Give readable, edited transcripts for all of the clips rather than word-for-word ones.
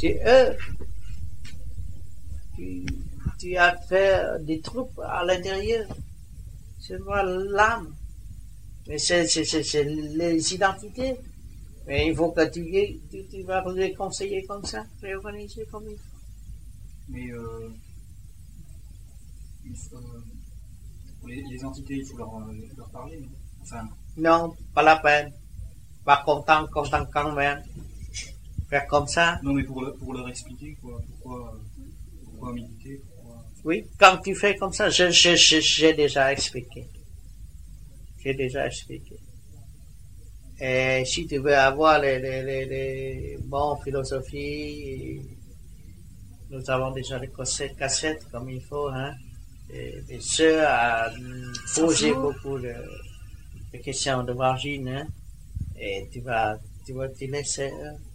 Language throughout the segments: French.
C'est eux. Tu as fait des troupes à l'intérieur. C'est pas l'âme. Mais c'est les identités. Mais il faut que tu vas les conseiller comme ça, réorganiser comme il faut. Mais pour les entités, il faut leur parler, non? Enfin... Non, pas la peine. Pas content quand même. Faire comme ça. Non, mais pour leur expliquer, quoi. Pourquoi méditer, pourquoi... Oui, quand tu fais comme ça, j'ai déjà expliqué. Et si tu veux avoir les bonnes philosophies, nous avons déjà les cassettes comme il faut, hein. Et ceux à poser beaucoup de questions de margine, hein. Et tu vas te laisser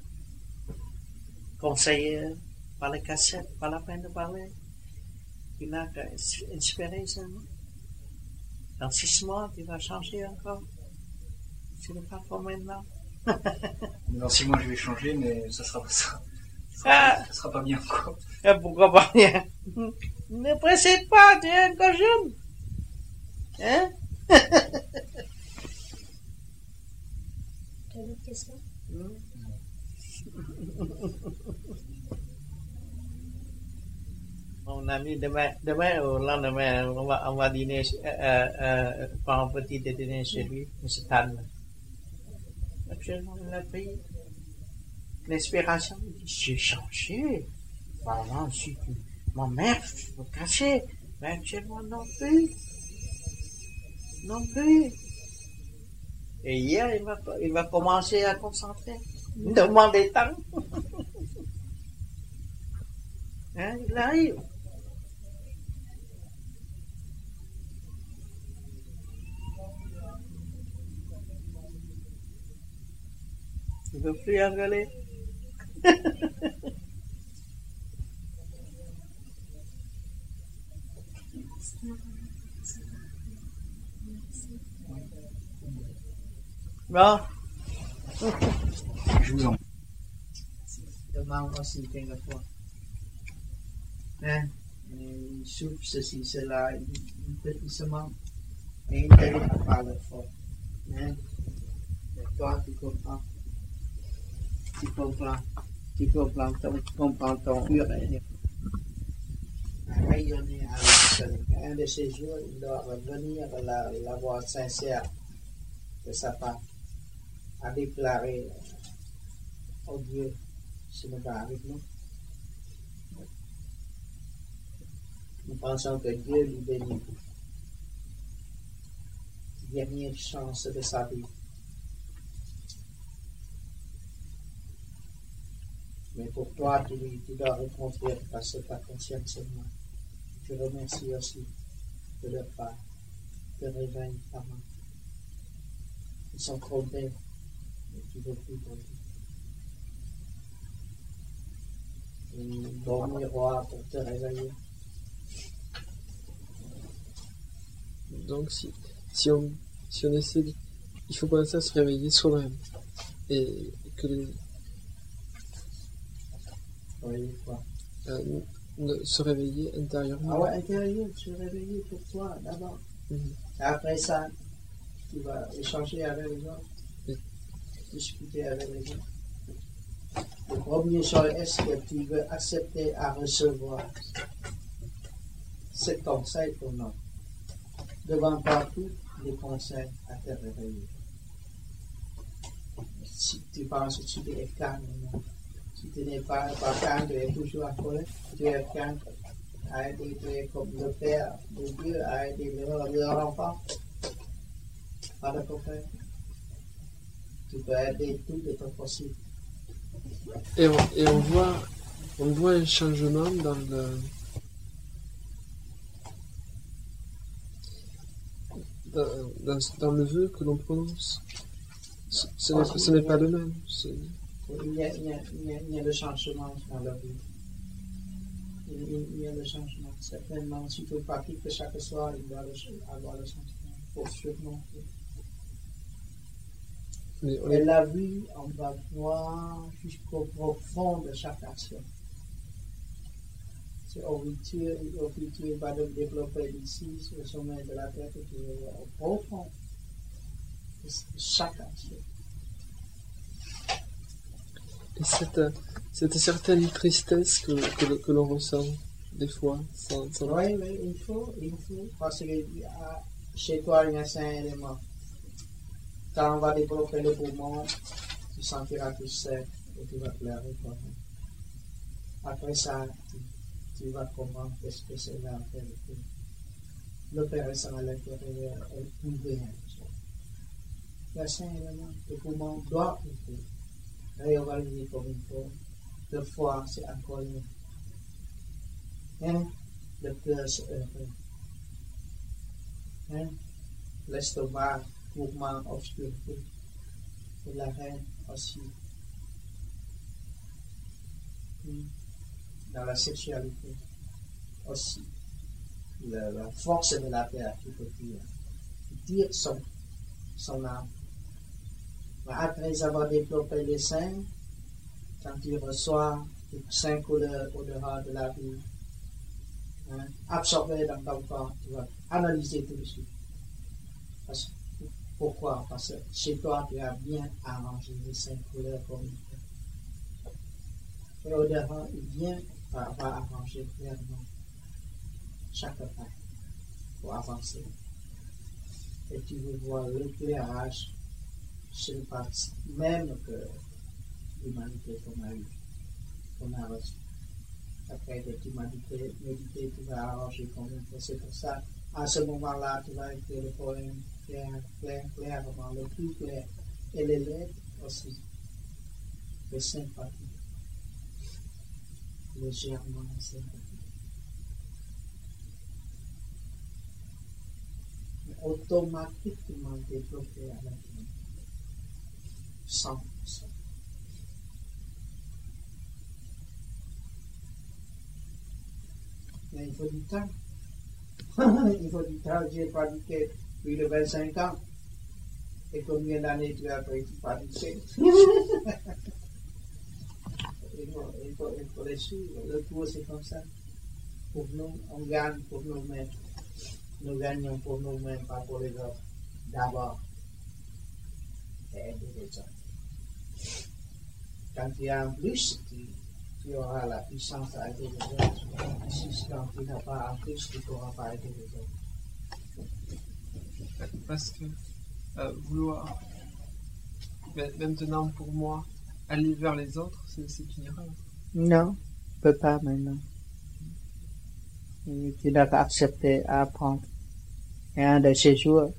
conseiller par les cassettes, pas la peine de parler. Tu n'as qu'à inspirer seulement. Dans 6 mois, tu vas changer encore. Tu ne pas pour maintenant. Dans 6 mois, je vais changer, mais ça sera pas ça. Ça sera pas bien, quoi. Pourquoi pas bien? Ne précède pas, tu es encore jeune. Hein? Tu as d'autres questions? Mon ami, demain au lendemain, on va dîner, faire un petit déjeuner chez lui, M. Tan. Actuellement, il a pris l'inspiration. Il dit, j'ai changé. Vraiment, ma mère me cachait. Mais actuellement, non plus. Et hier, il va commencer à concentrer. Demander temps. Hein, il arrive. Il ne veut plus engueuler. Bon. Je vous en prie. Demande aussi quelquefois. Hein? Il souffle ceci, cela, doucement. Et il ne dit pas le fort. Hein? Et toi, tu comprends. Tu comprends ton urine. Rayonner avec le soleil. Un de ces jours, il doit revenir la voix sincère de sa part, à déclarer au Dieu, ce n'est pas avec nous. Nous pensons que Dieu lui bénit. Dernière chance de sa vie. Mais pour toi, tu dois reconstruire parce que ta conscience seulement. Je te remercie aussi de leur part, de réveiller ta main. Ils sont trompés, mais tu ne veux plus tomber. Un bon miroir pour te réveiller. Donc si on essaie, il faut commencer à se réveiller soi-même et que Oui, quoi. Se réveiller intérieurement. Ah ouais, intérieur, se réveiller pour toi d'abord. Après ça, tu vas échanger avec les autres, discuter avec les autres. Le premier chose, est-ce que tu veux accepter à recevoir ce conseil ou non? Devant partout, les conseils à te réveiller. Si tu penses que tu es calme, non. Si tu n'es pas calme, tu es toujours en colère. Tu es calme, tu es comme le Père de Dieu a aidé leur enfant. Pas de problème. Tu peux aider tout de ton possible. Et on voit un changement dans le vœu que l'on prononce. Ce n'est pas le même. Il y a le changement dans la vie. Il y a le changement. Certainement, si tu pratiques chaque soir, il doit avoir le changement. Il faut surmonter. Et la vie, on va voir jusqu'au profond de chaque action. C'est au futur, va développer d'ici, sur le sommet de la tête, au profond de chaque action. Et cette certaine tristesse que l'on ressent des fois, Oui, il faut, parce que chez toi, il y a 5 éléments. Quand on va développer le poumon, tu sentiras tout sec et tu vas pleurer toi-même. Après ça, tu vas comprendre qu'est-ce que c'est la vérité. L'opération à l'intérieur est ouverte. Il y a 5 éléments. Le poumon doit ouvrir. Réorganiser comme il faut. Le foie, c'est encore mieux. Le cœur, c'est heureux. L'estomac, mouvement, obscurité. Et la reine aussi. Dans la sexualité aussi. La force de la terre qui peut dire son âme. Mais après avoir développé les 5, quand tu reçois les 5 couleurs au-delà de la vie, absorbées dans ton corps, tu vas analyser tout de suite. Pourquoi? Parce que chez toi, tu as bien arrangé les 5 couleurs comme il faut. Et au-delà, va arranger clairement chaque pas pour avancer. Et tu veux voir l'éclairage sur le parti même que l'humanité qu'on a reçu. Après que tu médité, tu vas arranger comme il faut. C'est pour ça, à ce moment-là, tu vas écrire le poème clairement, le plus clair. Et les lettres aussi. Les 5 parties. Légèrement sympathique. Mais automatiquement développé à l'intérieur. 100%. Mais il faut du temps. Il faut du temps. J'ai pratiqué plus de 25 ans. Et combien d'années tu as pratiqué? Il faut les suivre. Le cours, c'est comme ça. Pour nous, on gagne pour nous-mêmes. Nous gagnons pour nous-mêmes, pas pour les autres. D'abord, aider les autres. Quand tu as un plus, tu auras la puissance à aider les autres. Si quand tu n'as pas un plus, tu ne pourras pas aider les autres. Parce que vouloir, maintenant pour moi, aller vers les autres, c'est une erreur. Non, tu ne peux pas maintenant. Tu dois accepter à apprendre. Et un de ces jours,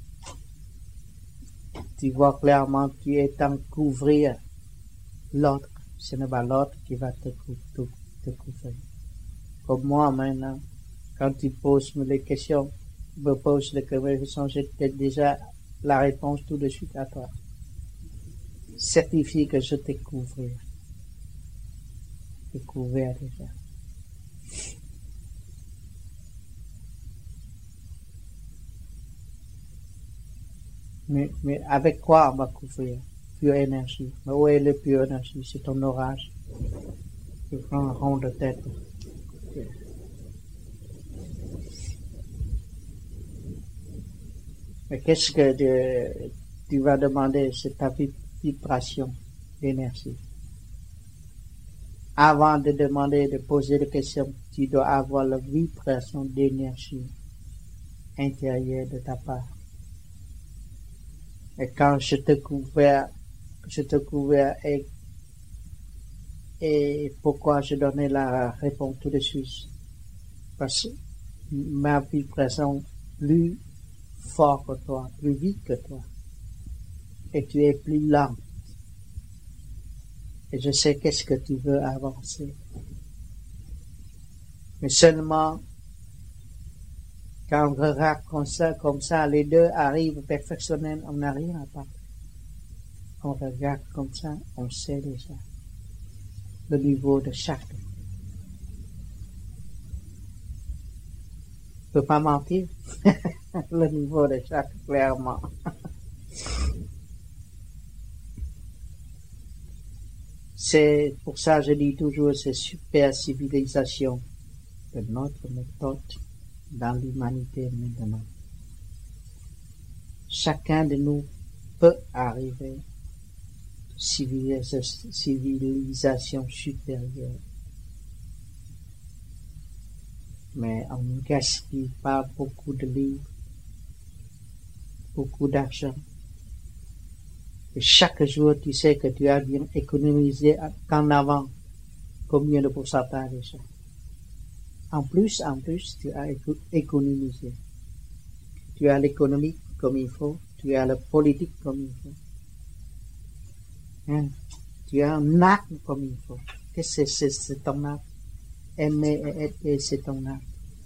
tu vois clairement que tu es en couvrir l'autre. Ce n'est pas l'autre qui va te couvrir. Comme moi maintenant, quand tu poses les questions, me poses les questions, j'ai déjà la réponse tout de suite à toi. Certifie que je t'ai couvert. T'ai couvert déjà. Mais avec quoi on va couvrir? Pure énergie. Mais où est le pure énergie? C'est ton orage. Tu prends un rond de tête. Mais qu'est-ce que tu vas demander? C'est ta vibration d'énergie. Avant de demander, de poser des questions, tu dois avoir la vibration d'énergie intérieure de ta part. Et quand je te couvert et pourquoi je donnais la réponse tout de suite? Parce que ma vibration plus fort que toi, plus vite que toi. Et tu es plus lent. Et je sais qu'est-ce que tu veux avancer. Mais seulement, quand on regarde comme ça, les deux arrivent perfectionnels, on n'a rien à part. On regarde comme ça, on sait déjà le niveau de chacun. Je ne peux pas mentir. Le niveau de chacun, clairement. C'est pour ça je dis toujours c'est super civilisation de notre méthode dans l'humanité maintenant. Chacun de nous peut arriver à civilisation supérieure. Mais on ne gaspille pas beaucoup de livres, beaucoup d'argent. Et chaque jour, tu sais que tu as bien économisé qu'en avant. Combien de pourcentage déjà? En plus, tu as économisé. Tu as l'économie comme il faut, tu as la politique comme il faut. Hein? Tu as un acte comme il faut. Qu'est-ce que c'est ton acte? Aimer et aider, c'est ton acte.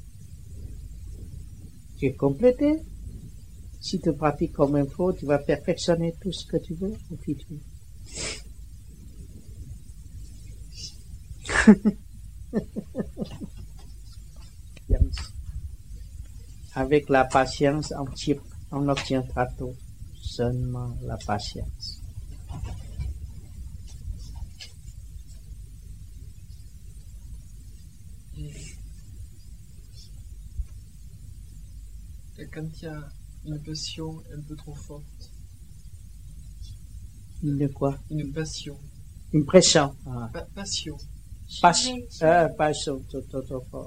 Tu es complété. Si tu pratiques comme il faut, tu vas perfectionner tout ce que tu veux au futur. Avec la patience, on obtiendra tout. Seulement la patience. Et quand il y a une passion un peu trop forte. De quoi? Une passion. Une pression. Ah. Passion. Passion, trop fort.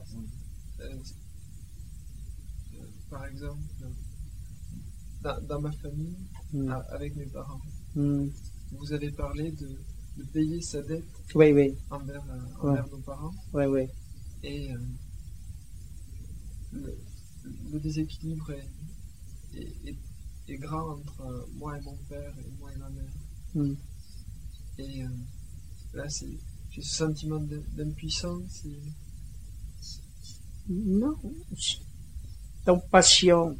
Par exemple, dans ma famille, avec mes parents, vous avez parlé de payer sa dette envers nos parents. Oui. Et le déséquilibre est grand entre moi et mon père et moi et ma mère. Et là, j'ai ce sentiment d'impuissance. Non. Ton passion,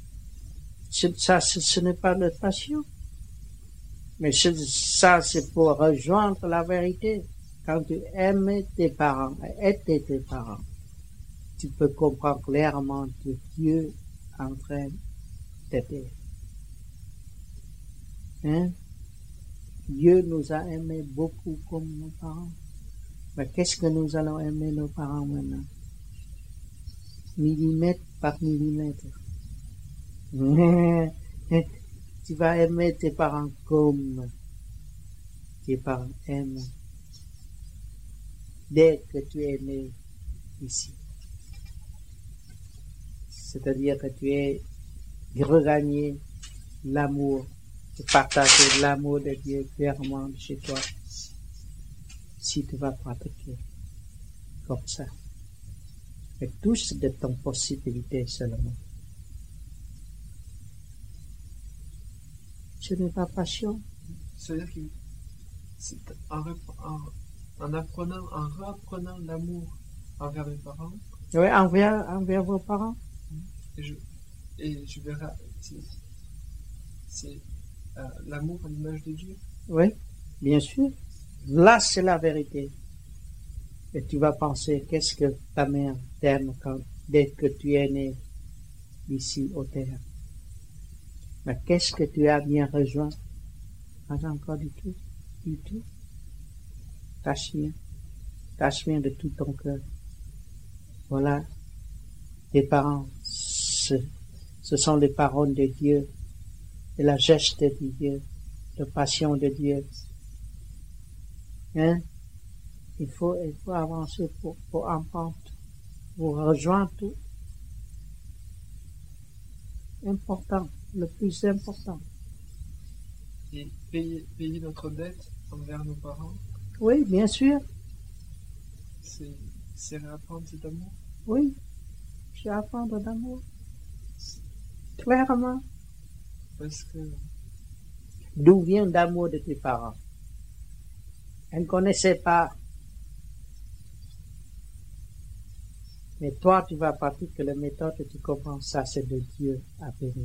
ce n'est pas notre passion. Mais ça, c'est pour rejoindre la vérité. Quand tu aimes tes parents et aider tes parents, tu peux comprendre clairement que Dieu est en train de t'aider. Hein? Dieu nous a aimés beaucoup comme nos parents. Mais qu'est-ce que nous allons aimer nos parents maintenant? Millimètre par millimètre. Tu vas aimer tes parents comme tes parents aiment dès que tu es né ici. C'est-à-dire que tu es regagné l'amour, de partager l'amour de Dieu clairement chez toi. Si tu vas pratiquer comme ça. Mais tout c'est de ton possibilité seulement. Ce n'est pas passion. C'est-à-dire que c'est en réapprenant l'amour envers mes parents. Oui, envers vos parents. Et je verrai, c'est l'amour à l'image de Dieu. Oui, bien sûr. Là, c'est la vérité. Et tu vas penser, qu'est-ce que ta mère t'aime dès que tu es né ici au terre. Mais qu'est-ce que tu as bien rejoint? Pas encore du tout. Du tout. Tâche bien de tout ton cœur. Voilà. Tes parents, ce sont les paroles de Dieu, et la geste de Dieu, la passion de Dieu. Hein? Il faut avancer pour apprendre, pour rejoindre tout. Important, le plus important. Et payer notre dette envers nos parents. Oui, bien sûr. C'est réapprendre cet amour. Oui, c'est apprendre d'amour. Clairement. Parce que... D'où vient l'amour de tes parents? Elle ne connaissait pas. Mais toi, tu vas pratiquer la méthode et tu comprends ça, c'est de Dieu à bénir.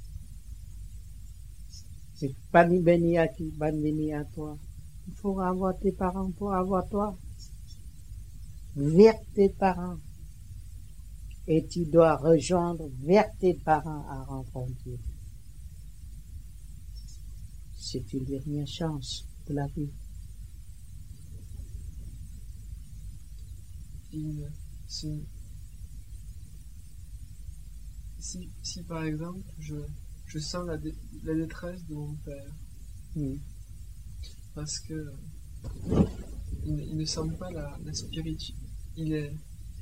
C'est pas ni béni à qui, pas béni à toi. Il faut avoir tes parents pour avoir toi. Vers tes parents. Et tu dois rejoindre vers tes parents à rencontrer. C'est une dernière chance de la vie. si par exemple je sens la détresse de mon père, parce que il ne sent pas la spiritualité,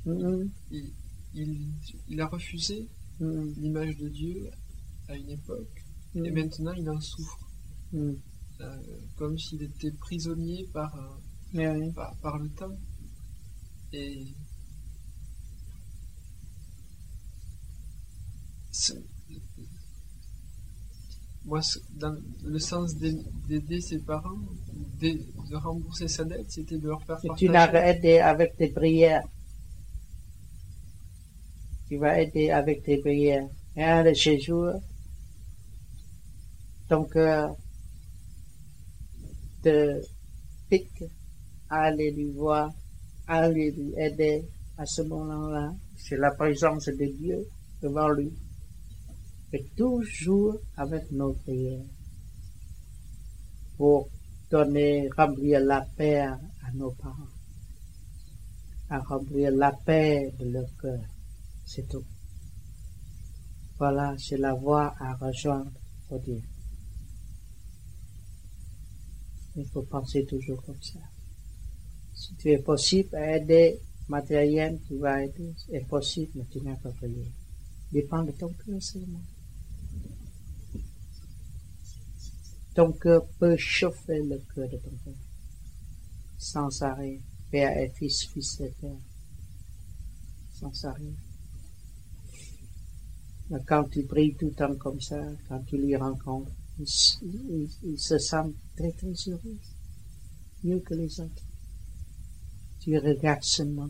il a refusé l'image de Dieu à une époque, et maintenant il en souffre, comme s'il était prisonnier par le temps. Et moi, dans le sens d'aider ses parents, de rembourser sa dette, c'était de leur faire partager. Tu l'as aidé avec tes prières. Tu vas aider avec tes prières. Et un de ces jours, ton cœur te pique à aller lui voir, à aller lui aider à ce moment-là. C'est la présence de Dieu devant lui. Et toujours avec nos prières pour remplir la paix à nos parents, à remplir la paix de leur cœur. C'est tout. Voilà, c'est la voie à rejoindre pour Dieu. Il faut penser toujours comme ça. Si tu es possible à aider matériel, tu vas aider. C'est possible, mais tu n'as pas prié. Dépend de ton cœur seulement. Ton cœur peut chauffer le cœur de ton Père. Sans arrêt. Père et Fils, Fils et Père. Sans arrêt. Mais quand tu pries tout le temps comme ça, quand tu les rencontres, ils se sentent très très heureux. Mieux que les autres. Tu regardes seulement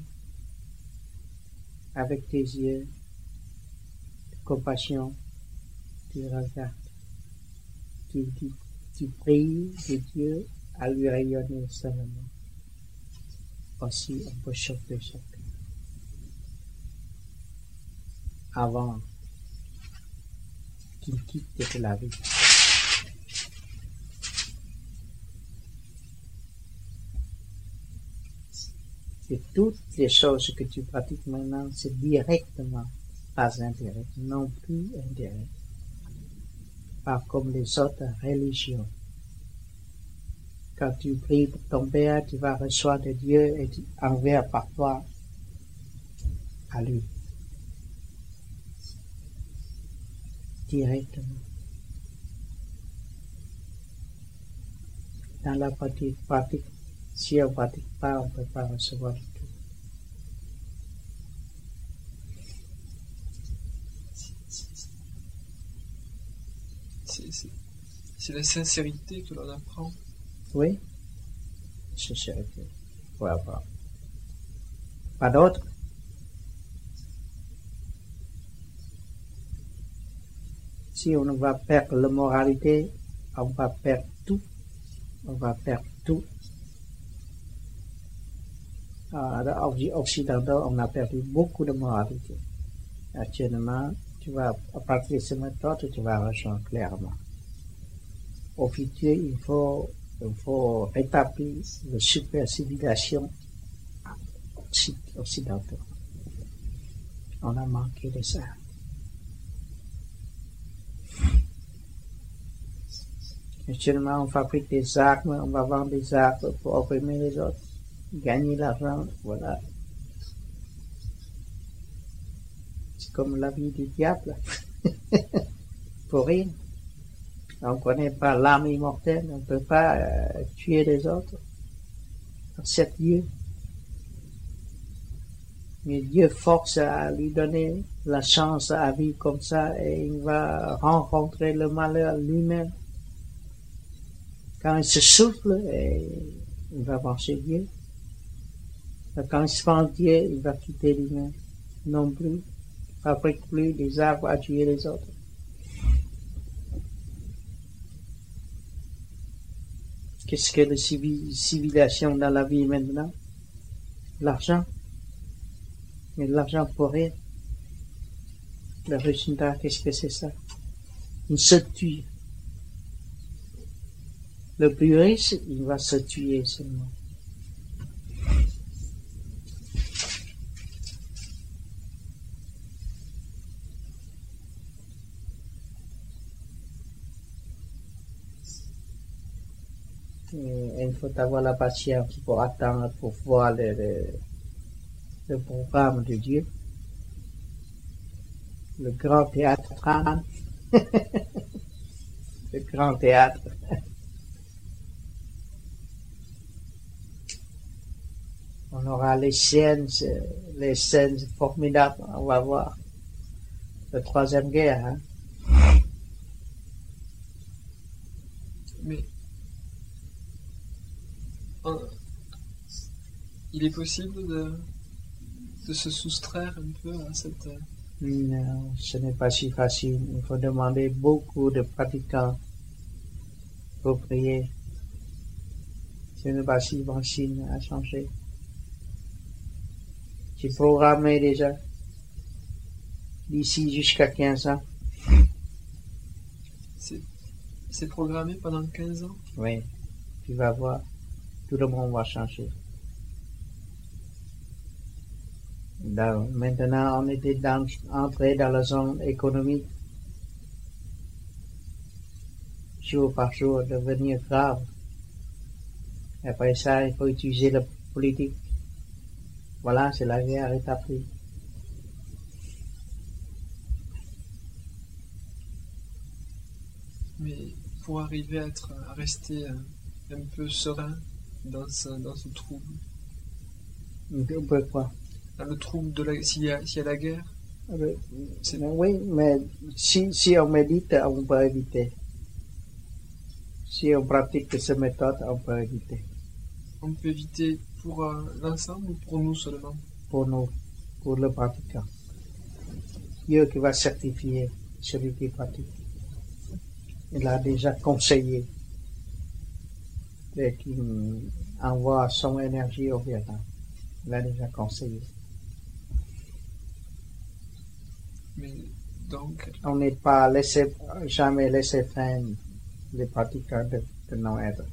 avec tes yeux de compassion. Tu regardes. Tu pries de Dieu à lui rayonner seulement. Aussi, on peut chauffer chacun. Avant qu'il quitte la vie. Et toutes les choses que tu pratiques maintenant, c'est directement, pas indirect, non plus indirect. Pas comme les autres religions. Quand tu pries pour ton Père, tu vas recevoir de Dieu et tu envoies par toi à lui. Directement. Dans la pratique, si on ne pratique pas, on ne peut pas recevoir du tout. C'est la sincérité que l'on apprend. Oui, sincérité. Faut avoir. Pas d'autre. Si on va perdre la moralité, on va perdre tout. On va perdre tout. Dans Occidentaux, on a perdu beaucoup de moralité. Actuellement, à partir de ce méthode, tu vas rejoindre clairement. Au futur, il faut rétablir la super civilisation occidentale. On a manqué de ça. Actuellement, on fabrique des armes, on va vendre des armes pour opprimer les autres, gagner l'argent, voilà. C'est comme la vie du diable. Pour rien. On ne connaît pas l'âme immortelle, on ne peut pas tuer les autres. C'est Dieu. Mais Dieu force à lui donner la chance à vivre comme ça et il va rencontrer le malheur lui-même. Quand il se souffle, il va penser Dieu. Quand il se pense Dieu, il va quitter lui-même. Non plus. Il ne fabrique plus des arbres à tuer les autres. Qu'est-ce que la civilisation dans la vie maintenant? L'argent. Mais l'argent pour rien. Le résultat, qu'est-ce que c'est ça? On se tue. Le plus riche, il va se tuer seulement. Il faut avoir la patience pour attendre, pour voir le programme de Dieu. Le grand théâtre. Le grand théâtre. On aura les scènes formidables. On va voir. La Troisième Guerre. Hein? Mais il est possible de se soustraire un peu à cette... Non, ce n'est pas si facile. Il faut demander beaucoup de pratiquants pour prier. Ce n'est pas si facile à changer. J'ai programmé déjà d'ici jusqu'à 15 ans. C'est programmé pendant 15 ans? Oui, tu vas voir, tout le monde va changer. Maintenant, on était entré dans la zone économique. Jour par jour, devenir grave. Après ça, il faut utiliser la politique. Voilà, c'est la guerre établie. Mais pour arriver à rester un peu serein dans ce trouble. Un peu quoi? Dans le trouble s'il y a la guerre. Oui, mais si on médite, on peut éviter. Si on pratique cette méthode, on peut éviter. On peut éviter pour l'ensemble ou pour nous seulement? Pour nous, pour le pratiquant. Dieu qui va certifier celui qui pratique. Il a déjà conseillé et qui envoie son énergie au Vietnam. Il a déjà conseillé. Mais donc... On n'est pas jamais laissé faire les pratiquants de non-être.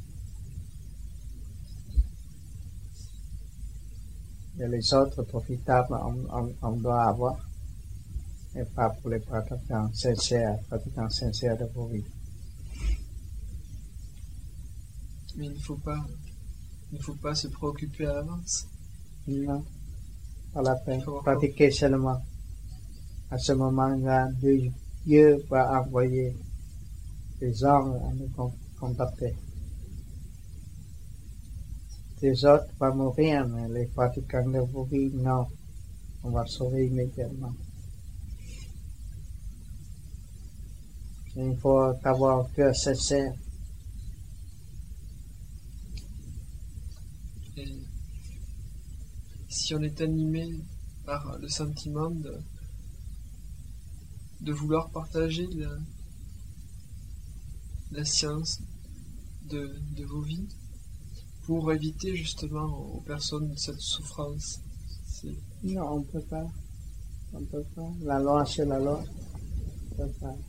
Et les autres profitables, on doit avoir. Et pas pour les pratiquants sincères de vos vies. Mais il ne faut pas se préoccuper à l'avance. Non, pas la peine. Pratiquer seulement. À ce moment-là, Dieu va envoyer des anges à nous contacter. Les autres vont mourir, mais les pratiquants de vos vies, non. On va sauver immédiatement. Il faut avoir un cœur sincère. Et si on est animé par le sentiment de vouloir partager la science de vos vies pour éviter justement aux personnes cette souffrance. Non, on ne peut pas. On peut pas. La loi, c'est la loi. On ne peut pas.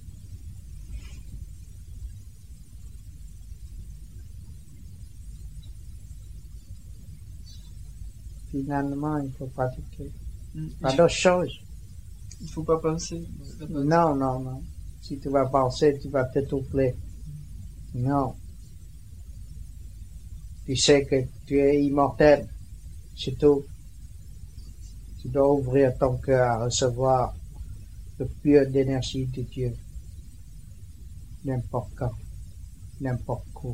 Finalement, il faut pratiquer. Pas d'autre chose. Il ne faut pas penser. Non. Si tu vas penser, tu vas te troubler. Non. Tu sais que tu es immortel. C'est tout. Tu dois ouvrir ton cœur à recevoir le pur d'énergie de Dieu. N'importe quand. N'importe où.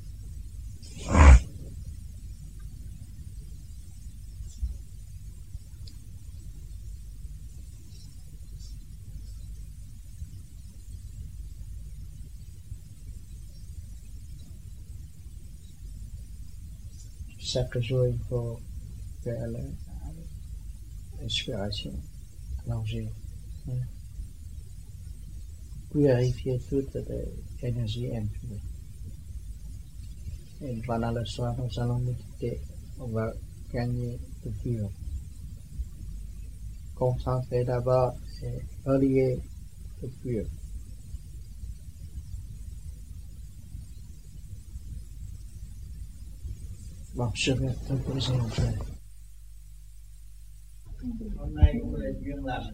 Chaque jour, il faut faire l'inspiration, plonger, purifier toute l'énergie impure. Et pendant le soir, nous allons méditer, on va gagner le pur. Concentrer d'abord et relier le pur. Bon, je vais te poser un peu. Hôm nay cũng là duyên lành,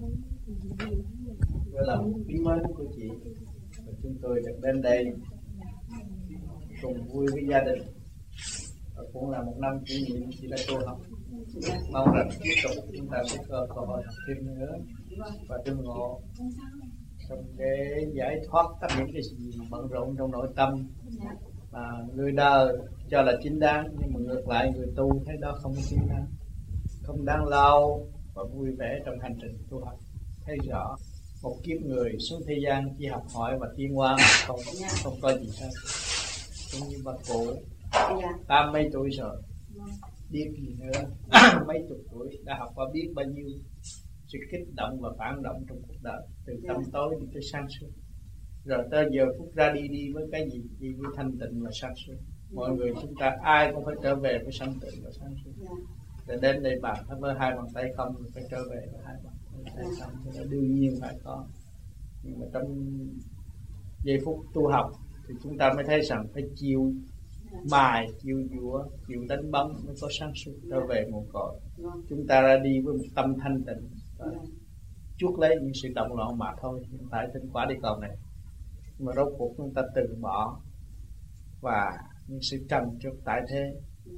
là quý mến của chị, và chúng tôi được đến đây cùng vui với gia đình. Và cũng là một năm kỷ niệm chỉ là tu học. Mong rằng tiếp tục chúng ta sẽ có cơ hội học thêm nữa và tương ngộ trong cái giải thoát tất những cái gì bận rộn trong nội tâm mà người đời cho là chính đáng, nhưng mà ngược lại người tu thấy đó không chính đáng, không đáng lâu và vui vẻ trong hành trình tu học. Thấy rõ một kiếp người xuống thế gian chỉ học hỏi và tiến hóa, không có gì hết. Cũng như bà cụ 80 mấy tuổi rồi, biết gì nữa. Mấy chục tuổi đã học và biết bao nhiêu sự kích động và phản động trong cuộc đời, từ tâm tối đi tới sáng suốt. Rồi tới giờ phút ra đi với cái gì? Đi với thanh tịnh và sáng suốt. Mọi người chúng ta ai cũng phải trở về với thanh tịnh và sáng suốt. Để đến đây bạn với hai bàn tay không, phải trở về với hai bàn tay không. Thì đương nhiên phải có. Nhưng mà trong giây phút tu học thì chúng ta mới thấy rằng phải chịu mài, chịu dũa, chịu đánh bóng mới có sáng suốt trở về nguồn cội. Chúng ta ra đi với một tâm thanh tịnh, chuốc lấy những sự động loạn mà thôi. Hiện tại trên quả địa cầu này, mà rốt cuộc chúng ta từ bỏ và những sự trần trượt tại thế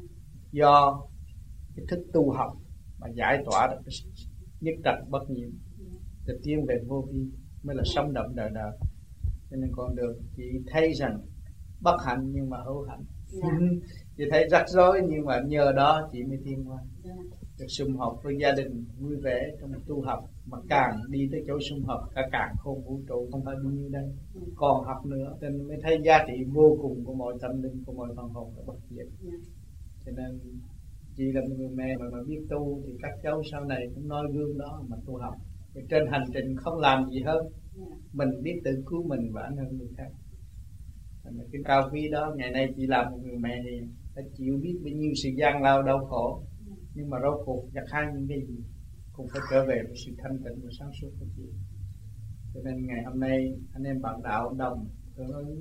do cái thức tu học mà giải tỏa được cái nhất trạch bất nhiễm, để tiến về vô vi mới là sống động đời đời. Cho nên con đường chị thấy rằng bất hạnh nhưng mà hữu hạnh. Chị thấy rắc rối nhưng mà nhờ đó chị mới tiến qua, được sum họp với gia đình vui vẻ trong tu học. Mà càng đi tới chỗ sum họp cả càng khôn vũ trụ, không phải bao nhiêu đây, còn học nữa. Cho nên mới thấy giá trị vô cùng của mọi tâm linh, của mọi phần hồn là bất diệt. Cho nên chị là một người mẹ mà biết tu thì các cháu sau này cũng nói gương đó mà tu học. Thì trên hành trình không làm gì hơn, mình biết tự cứu mình và ảnh hưởng người khác. Cái cao quý đó, ngày nay chị làm một người mẹ thì phải chịu biết bao nhiêu sự gian lao đau khổ, nhưng mà rốt cuộc gặt hái những cái gì cũng phải trở về với sự thanh tịnh và sáng suốt của chị. Cho nên ngày hôm nay anh em bạn đạo đồng hưởng ứng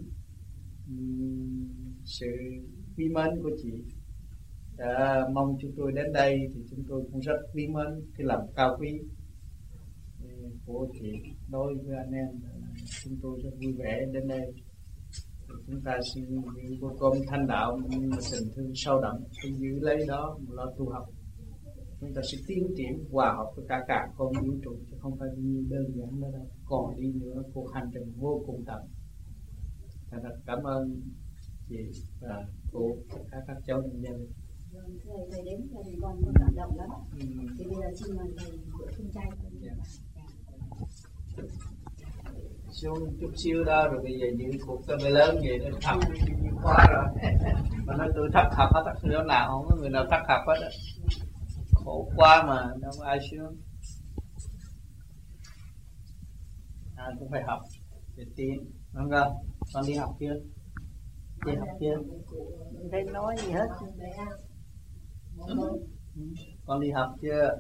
sự quý mến của chị, đã mong chúng tôi đến đây thì chúng tôi cũng rất quý mến cái lòng cao quý của chị đối với anh em. Chúng tôi rất vui vẻ đến đây. Chúng ta xin giữ vô công thanh đạo nhưng mà tình thương sâu đậm, phải giữ lấy đó mà lo tu học. Chúng ta sẽ tiến triển hòa hợp với cả con vũ trụ, chứ không phải như đơn giản đó đâu. Còn đi nữa, cuộc hành trình vô cùng tận. Thật cảm ơn chị và cô và các cháu nhân dân. Thầy đến gia đình con cảm động lắm. Thì bây giờ xin mời thầy bữa cơm chay. Xuống chút xíu đó rồi bây giờ những cuộc tôi mới lớn vậy nó thấp như quá rồi. Mà nói tôi thất học hết, thất nữa nào không có người nào thất học hết á. Khổ quá mà đâu có ai sướng. Ai cũng phải học để tiến, đúng không? Con đi học chưa? Đi học chưa? Không thấy nói gì hết. Con đi học chưa?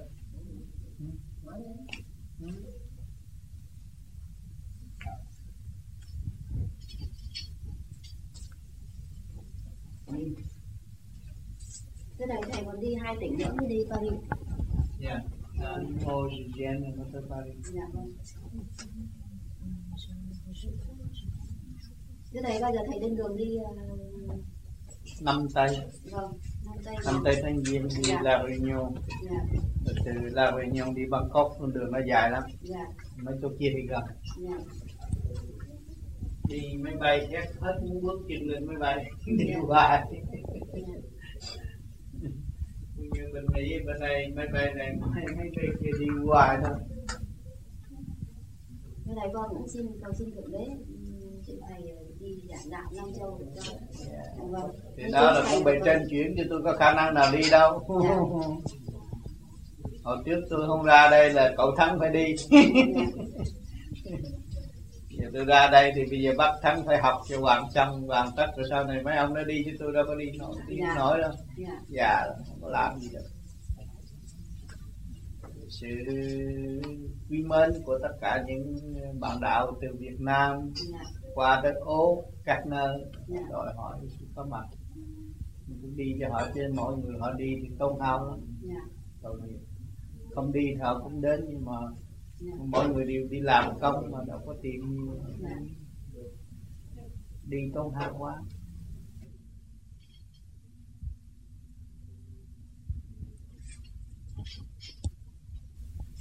Thế này thầy còn đi 2 tỉnh nữa mới đi Paris. Dạ, ngồi Gen nó tới Paris. Dạ vâng. Thế thầy bao giờ thầy lên đường đi Năm Tây. Vâng, Năm Tây Thanh Viên đi La Réunion. Dạ. Rồi từ La Réunion đi Bangkok, con đường nó dài lắm. Dạ. Mấy chỗ kia thì gần. Dạ. Đi máy bay hết muốn bước chân lên máy bay đi hoài. Như bên Mỹ bên đây máy bay này mấy cái kia đi hoài thôi. Thế này con cũng xin cầu xin thượng đế chị thầy đi giảng đạo Nam Châu để cho. Vâng. Thì đó là cũng bề trên chuyển chứ tôi có khả năng nào đi đâu. Hồi trước tôi không ra đây là cậu Thắng phải đi. Giờ tôi ra đây thì bây giờ bắt Thắng phải học cho hoàn tất rồi sau này mấy ông nó đi chứ tôi đâu có đi nổi đâu. Dạ không có làm gì đâu. Sự quý mến của tất cả những bạn đạo từ Việt Nam qua đất Úc các nơi đòi hỏi sự có mặt. Mình cũng đi cho họ chứ mỗi người họ đi thì công hao lắm. Không đi thì họ cũng đến nhưng mà mỗi người đều đi làm công mà đâu có tiền nhiều. Đi tốn hao quá.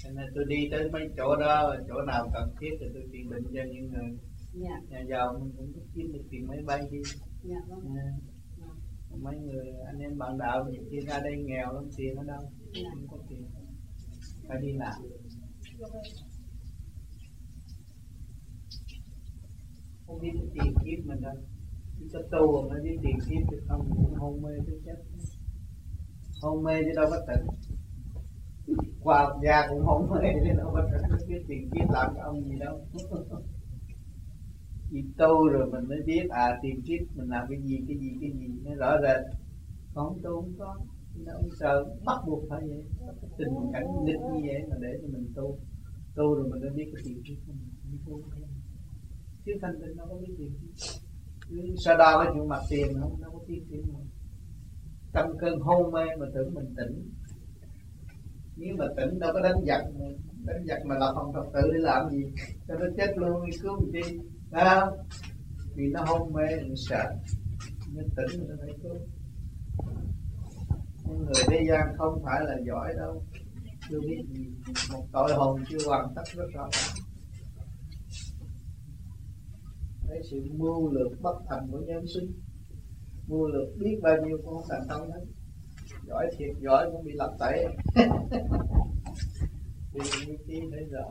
Nên tôi đi tới mấy chỗ đó, chỗ nào cần thiết thì tôi truyền bệnh cho những người nhà giàu, mình cũng kiếm được tiền máy bay đi. Mấy người anh em bạn đạo nhiều khi ra đây nghèo lắm, tiền ở đâu, không có tiền, phải đi làm. Không biết cái tiền kiếp mình đâu, cái tu mà nó biết tiền kiếp thì không, hôn mê tới chết, hôn mê chứ đâu có tỉnh, qua già cũng hôn mê chứ đâu có tỉnh, không biết tiền kiếp làm cái ông gì đâu. Chỉ tu rồi mình mới biết tiền kiếp mình làm cái gì nó rõ rệt. Không tu không có, nó không sợ, bắt buộc phải vậy, cái tình cảnh nghịch như vậy mà để cho mình tu rồi mình mới biết cái tiền kiếp mình tu chứ thanh tịnh đâu có biết tiền kiếp. Sau đó cái chuyện mặt tiền không, đâu có biết tiền mà trong cơn hôn mê mà tưởng mình tỉnh, nếu mà tỉnh đâu có đánh giặc mà làm phòng Phật tử để làm gì, cho nó chết luôn đi cứu làm chi, phải không? Vì nó hôn mê nó sợ, nên tỉnh nó phải cứu. Nhưng người thế gian không phải là giỏi đâu, chưa biết gì, một tội hồn chưa hoàn tất rất rõ ràng. Đấy, sự mưu lược bất thành của nhân sinh, mưu lược biết bao nhiêu cũng không thành công hết, giỏi thiệt giỏi cũng bị lật tẩy. Vì như kia thấy rõ,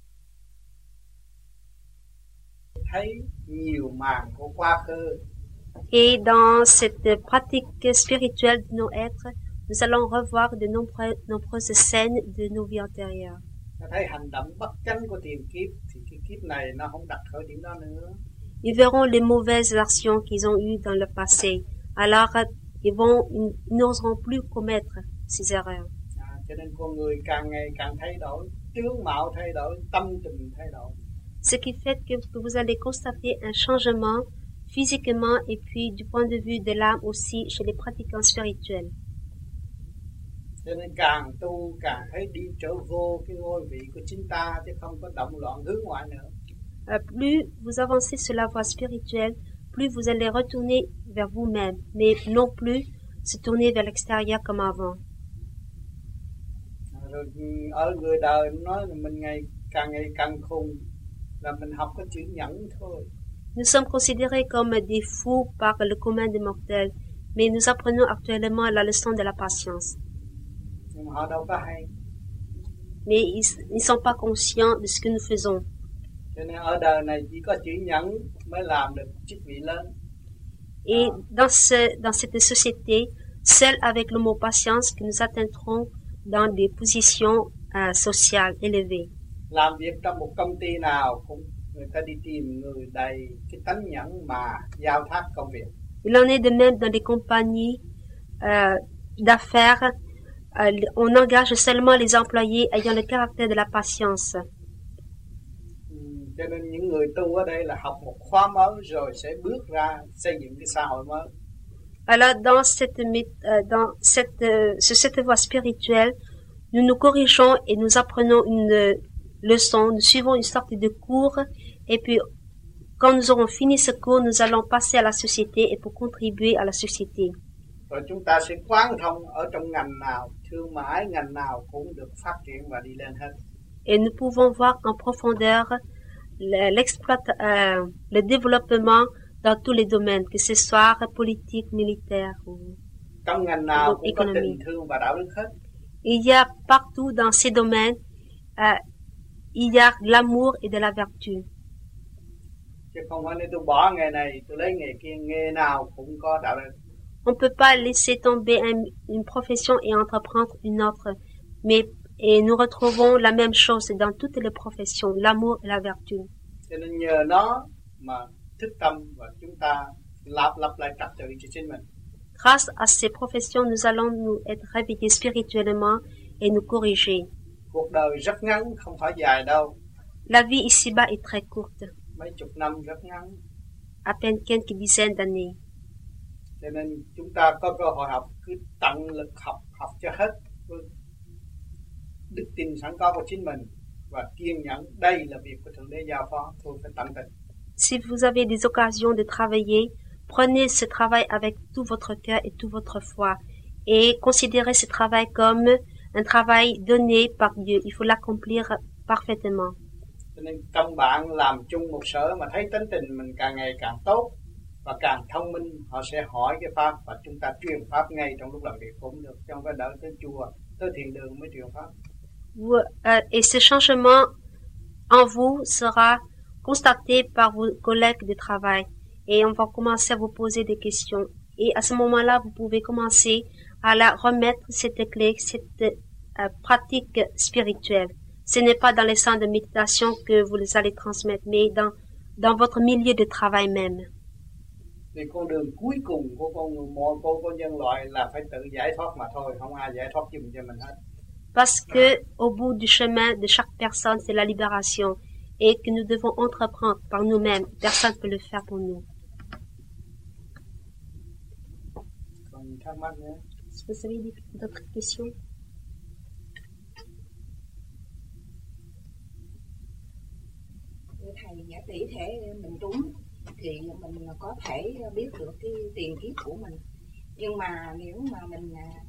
thấy nhiều màn của quá khứ. Et dans cette pratique spirituelle de nos êtres, nous allons revoir de nombreuses scènes de nos vies antérieures. Thấy hành động bất chánh của tiền kiếp thì cái kiếp này nó không đặt khởi điểm đó nữa. Ils verront les mauvaises actions qu'ils ont eues dans le passé. Alors, ils n'oseront plus commettre ces erreurs. Cho nên con người càng ngày càng thay đổi, tướng mạo thay đổi, tâm tình thay đổi. Ce qui fait que vous allez constater un changement physiquement et puis du point de vue de l'âme aussi chez les pratiquants spirituels. Cho nên càng tu càng thấy đi trở vô cái ngôi vị của chính ta chứ không có động loạn hướng ngoại nữa. Plus vous avancez sur la voie spirituelle, plus vous allez retourner vers vous-même, mais non plus se tourner vers l'extérieur comme avant. Rồi ở người đời nói là mình ngày càng khùng, là mình học cái chữ nhẫn thôi. Nous sommes considérés comme des fous par le commun des mortels, mais nous apprenons actuellement la leçon de la patience. Nhưng mà họ đâu có hay. Mais ils ne sont pas conscients de ce que nous faisons. Cho nên ở đời này chỉ có chữ nhẫn mới làm được chức vị lớn. Et dans cette société, seul avec le mot patience que nous atteindrons dans des positions sociales élevées. Làm việc trong một công ty nào cũng người ta đi tìm người đầy cái tánh nhẫn mà giao thác công việc. Il en est de même dans les compagnies d'affaires. On engage seulement les employés ayant le caractère de la patience. Cho nên những người tu ở đây là học một khóa mới rồi sẽ bước ra xây dựng cái xã hội mới. Alors sur cette voie spirituelle, nous nous corrigeons et nous apprenons une leçon, nous suivons une sorte de cours et puis quand nous aurons fini ce cours, nous allons passer à la société et pour contribuer à la société. Rồi chúng ta sẽ quán thông ở trong ngành nào, thương mại ngành nào cũng được phát triển và đi lên hết. Et nous pouvons voir en profondeur le développement dans tous les domaines, que ce soit politique, militaire ou trong ngành nào cũng có tình thương và đạo đức hết. Il y a partout dans ces domaines, il y a l'amour et de la vertu. Chứ không phải nếu tôi bỏ nghề này, tôi lấy nghề kia, nghề nào cũng có đạo đức. On ne peut pas laisser tomber une profession et entreprendre une autre, et nous retrouvons la même chose dans toutes les professions, l'amour et la vertu. Cho nên nhờ nó mà thức tâm và chúng ta lập lại trật tự cho chính mình. Grâce à ces professions, nous allons nous être réveillés spirituellement et nous corriger. Cuộc đời rất ngắn, không phải dài đâu. La vie ici-bas est très courte. Mấy chục năm rất ngắn. À peine quelques dizaines d'années. Cho nên chúng ta có cơ hội học, cứ tận lực học cho hết đức tin sẵn có của chính mình và kiên nhẫn. Đây là việc của Thượng Đế giao phó, tôi phải tận tình. Si vous avez des occasions de travailler, prenez ce travail avec tout votre cœur et toute votre foi et considérez ce travail comme un travail donné par Dieu. Il faut l'accomplir parfaitement. Cho nên trong bạn làm chung một sở mà thấy tính tình mình càng ngày càng tốt và càng thông minh, họ sẽ hỏi cái pháp và chúng ta truyền pháp ngay trong lúc làm việc cũng được, chứ không phải đợi tới chùa, tới thiền đường mới truyền pháp. Et ce changement en vous sera constaté par vos collègues de travail et on va commencer à vous poser des questions. Et à ce moment-là, vous pouvez commencer à la remettre cette clé, cette pratique spirituelle. Ce n'est pas dans les centres de méditation que vous les allez transmettre, mais dans votre milieu de travail même. Vì con đường cuối cùng của con nhân loại là phải tự giải thoát mà thôi, không ai giải thoát giùm cho mình hết. Parce que au bout du chemin de chaque personne, c'est la libération et que nous devons entreprendre par nous-mêmes. Personne ne peut le faire pour nous. Est-ce que vous avez d'autres questions? Thầy giả tỷ thể mình trúng thì mình có thể biết được cái tiền kiếp của mình, nhưng mà nếu mà mình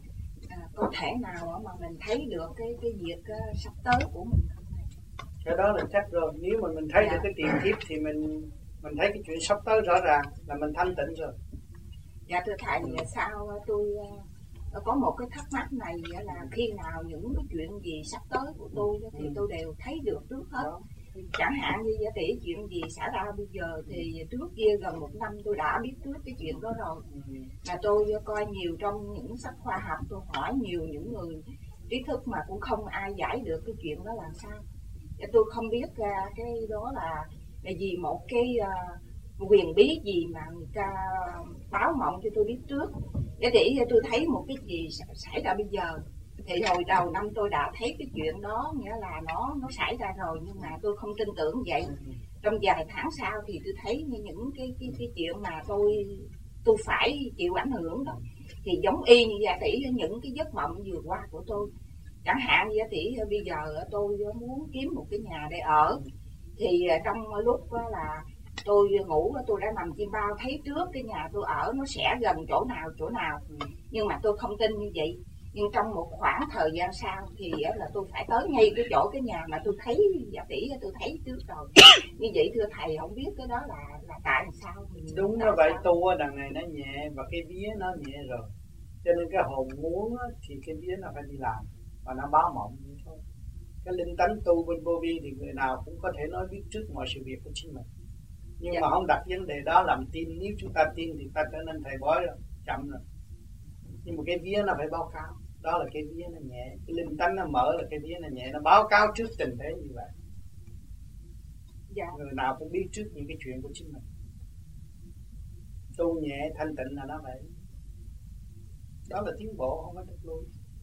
có thể nào mà mình thấy được cái việc sắp tới của mình không thầy? Cái đó là chắc rồi. Nếu mà mình thấy được cái tiền kiếp thì mình thấy cái chuyện sắp tới rõ ràng là mình thanh tịnh rồi. Dạ thưa thầy, sao tôi có một cái thắc mắc này là khi nào những cái chuyện gì sắp tới của tôi thì tôi đều thấy được trước hết. Chẳng hạn như giả tỷ chuyện gì xảy ra bây giờ thì trước kia gần 1 năm tôi đã biết trước cái chuyện đó rồi. Mà tôi coi nhiều trong những sách khoa học, tôi hỏi nhiều những người trí thức mà cũng không ai giải được cái chuyện đó là sao. Tôi không biết cái đó là vì một cái quyền bí gì mà người ta báo mộng cho tôi biết trước. Giả tỷ tôi thấy một cái gì xảy ra bây giờ thì hồi đầu năm tôi đã thấy cái chuyện đó, nghĩa là nó xảy ra rồi, nhưng mà tôi không tin tưởng vậy. Trong vài tháng sau thì tôi thấy những cái chuyện mà tôi phải chịu ảnh hưởng đó thì giống y như giả tỷ những cái giấc mộng vừa qua của tôi. Chẳng hạn như giả tỷ bây giờ tôi muốn kiếm một cái nhà để ở, thì trong lúc là tôi ngủ tôi đã nằm chim bao thấy trước cái nhà tôi ở nó sẽ gần chỗ nào, nhưng mà tôi không tin như vậy. Nhưng trong một khoảng thời gian sau thì là tôi phải tới ngay cái chỗ cái nhà mà tôi thấy giả tỷ tôi thấy trước rồi. Như vậy thưa thầy, không biết cái đó là tại sao mình đúng nó vậy. Tu ở đằng này nó nhẹ và cái vía nó nhẹ rồi, cho nên cái hồn muốn thì cái vía nó phải đi làm và nó báo mộng thôi. Cái linh tánh tu bên vô vi thì người nào cũng có thể nói biết trước mọi sự việc của chính mình, nhưng mà không đặt vấn đề đó làm tin. Nếu chúng ta tin thì ta trở nên thầy bói rồi, chậm rồi. Nhưng mà cái vía nó phải báo cáo, đó là cái vía nó nhẹ. Cái linh tánh nó mở là cái vía nó nhẹ, nó báo cáo trước tình thế như vậy. Người nào cũng biết trước những cái chuyện của chính mình. Tu nhẹ thanh tịnh là nó vậy. Đó là tiến bộ, không phải thực lui.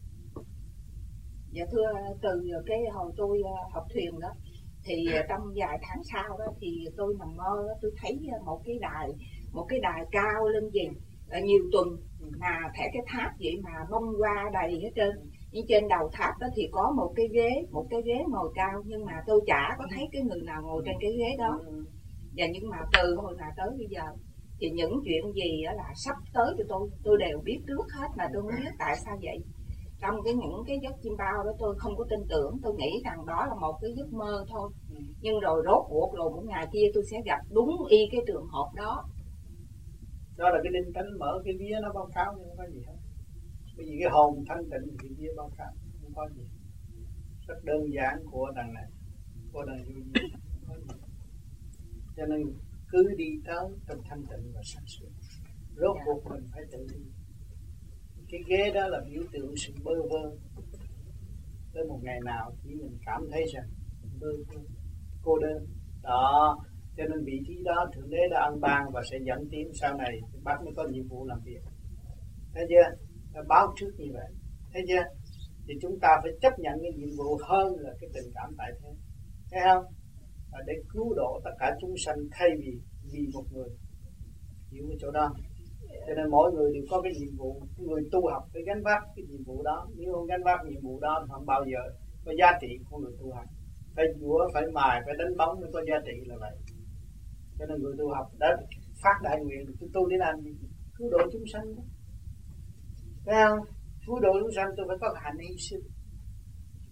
Dạ thưa, từ cái hồi tôi học thuyền đó thì trong vài tháng sau đó thì tôi nằm mơ đó, tôi thấy một cái đài cao lên gì nhiều tuần mà thể cái tháp vậy mà bông hoa đầy hết trơn. Nhưng trên đầu tháp đó thì có một cái ghế ngồi cao, nhưng mà tôi chả có thấy cái người nào ngồi trên cái ghế đó. Và nhưng mà từ hồi nào tới bây giờ thì những chuyện gì là sắp tới cho tôi đều biết trước hết, mà tôi không biết tại sao vậy. Trong những cái giấc chim bao đó tôi không có tin tưởng, tôi nghĩ rằng đó là một cái giấc mơ thôi. Nhưng rồi rốt cuộc rồi một ngày kia tôi sẽ gặp đúng y cái trường hợp đó. Đó là cái linh tánh mở cái vía nó báo cáo, nhưng không có gì hết. Bởi vì cái hồn thanh tịnh thì vía báo cáo không có gì. Rất đơn giản của đằng này, của đằng vô vi không có gì. Cho nên cứ đi tới trong thanh tịnh và sáng suốt. Rốt cuộc mình phải tự đi. Cái ghế đó là biểu tượng sự bơ vơ. Tới một ngày nào chỉ mình cảm thấy rằng bơ vơ, cô đơn. Đó, cho nên vị trí đó Thượng Đế đã ăn ban và sẽ dẫn tiến sau này bác mới có nhiệm vụ làm việc. Thấy chưa? Đã báo trước như vậy. Thấy chưa? Thì chúng ta phải chấp nhận cái nhiệm vụ hơn là cái tình cảm tại thế. Thấy không? Và để cứu độ tất cả chúng sanh thay vì một người. Hiểu cái chỗ đó. Cho nên mỗi người đều có cái nhiệm vụ. Người tu học phải gánh vác cái nhiệm vụ đó. Nếu không gánh vác nhiệm vụ đó không bao giờ có giá trị của người tu học. Phải dũa, phải mài, phải đánh bóng mới có giá trị là vậy. Cho nên người tu học đã phát đại nguyện tôi tu để làm gì? Cứu độ chúng sanh đó. Thấy không? Cứu độ chúng sanh tôi phải có hành hy sinh.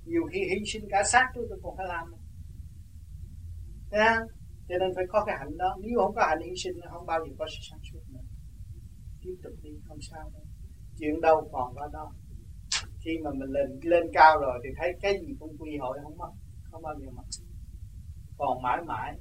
Nhiều khi hy sinh cả xác tôi còn phải làm. Thấy không? Cho nên phải có cái hạnh đó. Nếu không có hạnh hy sinh không bao giờ có sự sáng suốt nữa. Tiếp tục đi, không sao đâu. Chuyện đâu còn có đó. Khi mà mình lên cao rồi thì thấy cái gì cũng quy hội không mất, không bao giờ mất, còn mãi mãi.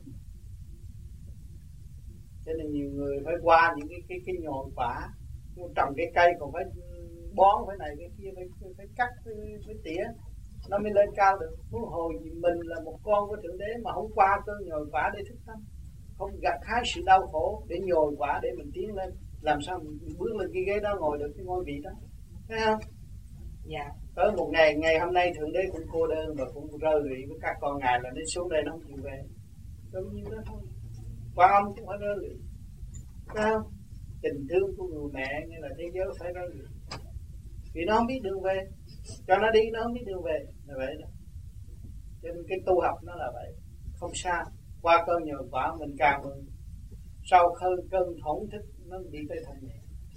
Cho nên nhiều người phải qua những cái nhồi quả, trồng cái cây còn phải bón phải này cái kia, phải cắt, phải tỉa nó mới lên cao được. Huống hồ gì mình là một con của Thượng Đế mà không qua cơn nhồi quả để thức tâm, không gặt hái sự đau khổ để nhồi quả để mình tiến lên, làm sao mình bước lên cái ghế đó, ngồi được cái ngôi vị đó, thấy không? Dạ. Tới một ngày hôm nay Thượng Đế cũng cô đơn và cũng rơi lụy với các con ngài là đến xuống đây nó không chịu về, bao nhiêu đó thôi. Quan Âm cũng phải rơi lụy, thấy không? Tình thương của người mẹ như là thế giới phải rơi lụy, vì nó không biết đường về, cho nó đi nó không biết đường về là vậy đó. Cho nên cái tu học nó là vậy, không sao. Qua cơn nhồi quả mình càng mừng, sau cơn thổn thức nó đi tới thanh nhẹ.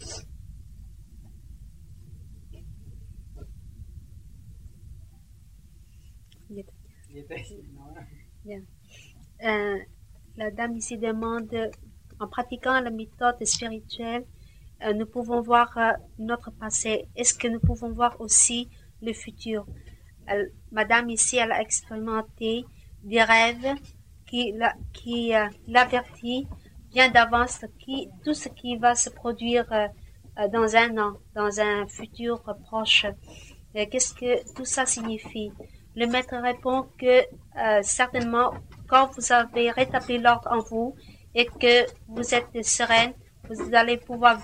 La dame ici demande, en pratiquant la méthode spirituelle, nous pouvons voir notre passé. Est-ce que nous pouvons voir aussi le futur? Madame ici, elle a expérimenté des rêves qui l'avertit bien d'avance tout ce qui va se produire dans un an, dans un futur proche. Qu'est-ce que tout ça signifie? Le maître répond que certainement, quand vous avez rétabli l'ordre en vous et que vous êtes sereine, vous allez pouvoir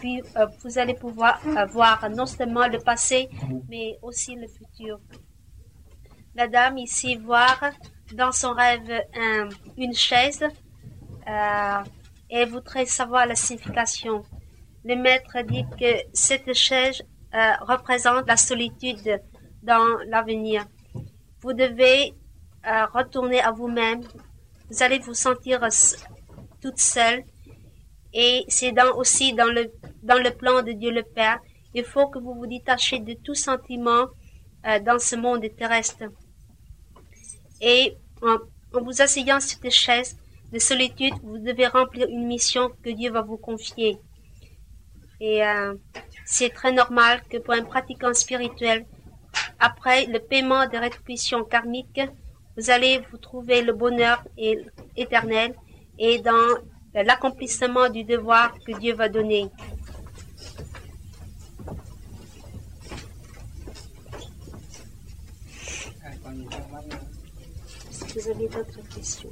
voir non seulement le passé, mais aussi le futur. La dame ici voit dans son rêve une chaise et elle voudrait savoir la signification. Le maître dit que cette chaise représente la solitude dans l'avenir. Vous devez retourner à vous-même. Vous allez vous sentir toute seule. Et c'est aussi dans le plan de Dieu le Père. Il faut que vous vous détachiez de tout sentiment dans ce monde terrestre. Et en vous asseyant sur cette chaise de solitude, vous devez remplir une mission que Dieu va vous confier. Et c'est très normal que pour un pratiquant spirituel, après le paiement des rétributions karmiques, vous allez vous trouver le bonheur éternel et dans l'accomplissement du devoir que Dieu va donner. Est-ce que vous avez d'autres questions?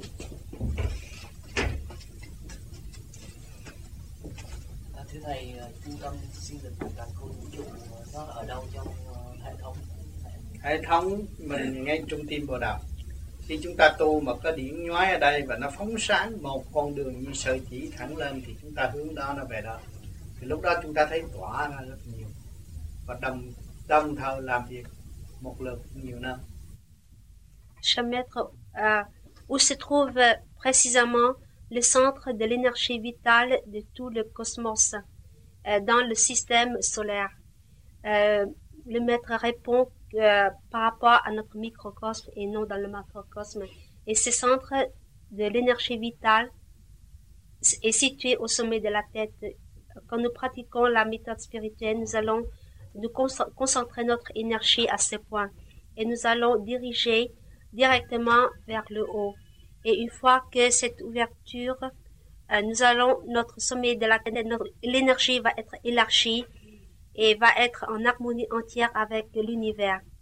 Thưa Thầy, trung tâm siêu lực của càng khôn vũ trụ nó ở đâu trong hệ thống? Hệ thống mình ngay trung tim Bồ Đạo. Khi chúng ta tu mà có điểm nhoái ở đây và nó phóng sáng một con đường như sợi chỉ thẳng lên thì chúng ta hướng đó nó về đó. Thì lúc đó chúng ta thấy tỏa ra rất nhiều và đồng thời làm việc một lượt nhiều năm. Cher maître, où se trouve précisément le centre de l'énergie vitale de tout le cosmos dans le système solaire? Le maître répond par rapport à notre microcosme et non dans le macrocosme. Et ce centre de l'énergie vitale est situé au sommet de la tête. Quand nous pratiquons la méthode spirituelle, nous allons nous concentrer notre énergie à ce point et nous allons diriger directement vers le haut. Et une fois que cette ouverture, notre sommet de la tête, l'énergie va être élargie et va être en harmonie entière avec l'univers.